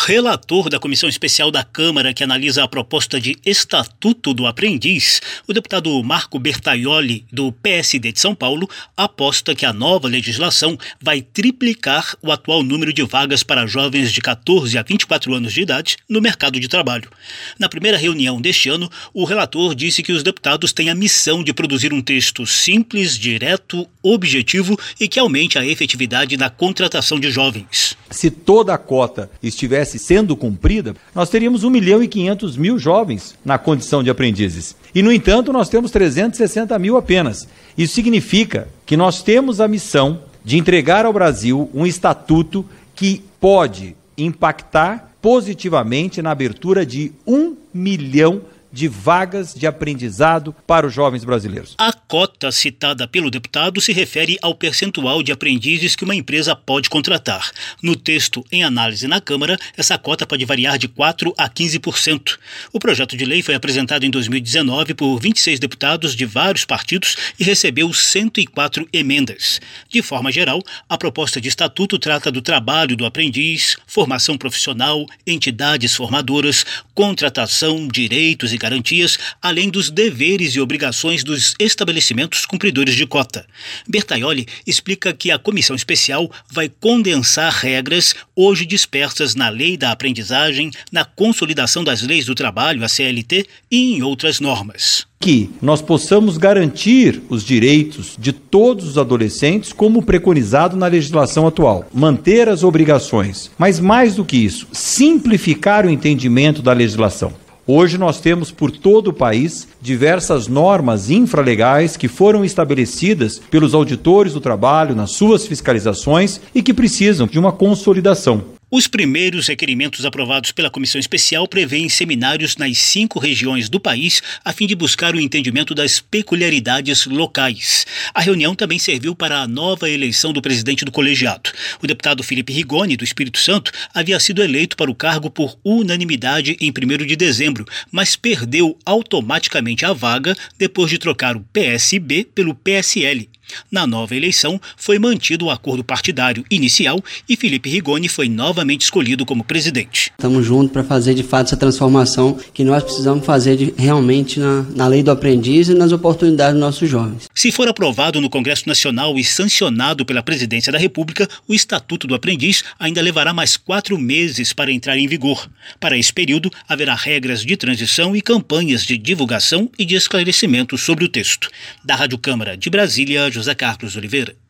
relator da Comissão Especial da Câmara que analisa a proposta de Estatuto do Aprendiz, o deputado Marco Bertaioli, do PSD de São Paulo, aposta que a nova legislação vai triplicar o atual número de vagas para jovens de 14 a 24 anos de idade no mercado de trabalho. Na primeira reunião deste ano, o relator disse que os deputados têm a missão de produzir um texto simples, direto, objetivo e que aumente a efetividade na contratação de jovens. Se toda a cota estivesse sendo cumprida, nós teríamos 1.500.000 jovens na condição de aprendizes. E, no entanto, nós temos 360 mil apenas. Isso significa que nós temos a missão de entregar ao Brasil um estatuto que pode impactar positivamente na abertura de 1 milhão de vagas de aprendizado para os jovens brasileiros. A cota citada pelo deputado se refere ao percentual de aprendizes que uma empresa pode contratar. No texto em análise na Câmara, essa cota pode variar de 4% a 15%. O projeto de lei foi apresentado em 2019 por 26 deputados de vários partidos e recebeu 104 emendas. De forma geral, a proposta de estatuto trata do trabalho do aprendiz, formação profissional, entidades formadoras, contratação, direitos e garantias, além dos deveres e obrigações dos estabelecimentos cumpridores de cota. Bertaioli explica que a comissão especial vai condensar regras hoje dispersas na Lei da Aprendizagem, na Consolidação das Leis do Trabalho, a CLT, e em outras normas. Que nós possamos garantir os direitos de todos os adolescentes como preconizado na legislação atual. Manter as obrigações, mas mais do que isso, simplificar o entendimento da legislação. Hoje nós temos por todo o país diversas normas infralegais que foram estabelecidas pelos auditores do trabalho nas suas fiscalizações e que precisam de uma consolidação. Os primeiros requerimentos aprovados pela Comissão Especial prevêem seminários nas 5 regiões do país a fim de buscar o entendimento das peculiaridades locais. A reunião também serviu para a nova eleição do presidente do colegiado. O deputado Felipe Rigoni, do Espírito Santo, havia sido eleito para o cargo por unanimidade em 1º de dezembro, mas perdeu automaticamente a vaga depois de trocar o PSB pelo PSL. Na nova eleição, foi mantido o acordo partidário inicial e Felipe Rigoni foi novamente escolhido como presidente. Estamos juntos para fazer de fato essa transformação que nós precisamos fazer realmente na lei do aprendiz e nas oportunidades dos nossos jovens. Se for aprovado no Congresso Nacional e sancionado pela Presidência da República, o Estatuto do Aprendiz ainda levará mais 4 meses para entrar em vigor. Para esse período, haverá regras de transição e campanhas de divulgação e de esclarecimento sobre o texto. Da Rádio Câmara de Brasília, José Carlos Oliveira.